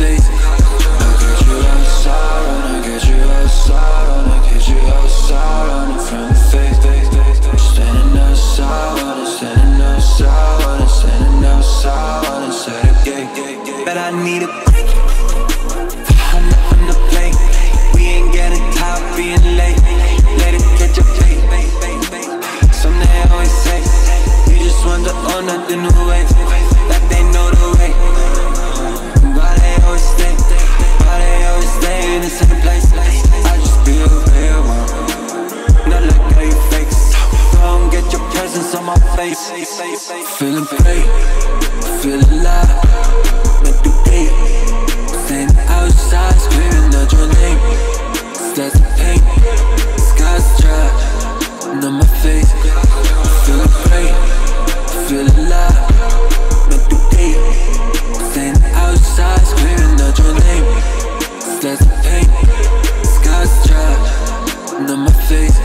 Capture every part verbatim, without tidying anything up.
face. I get you outside, wanna get you outside, wanna get you outside, running from the face. Standing outside, wanna standing outside, wanna standing outside, wanna set a gate. But I need a break. I'm up on the plate. We ain't getting tired of being late. Let it catch a fate. Some they always say, you just want to own nothing new ways. Like they know the way. Why they always stay? Why they always stay in the same place? I just be a real one, not like how you fake. Don't get your presence on my face. Feeling great, feel alive, not too late. Standing outside, screaming out your name. That's the pain, sky's dry, and on my face. Feeling great, feel alive, not too late. Standing outside, screaming out your name. That's the pain, sky's dry, and on my face.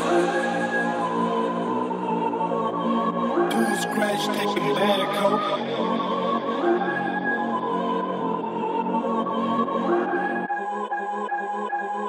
Scratch, taking bad coke.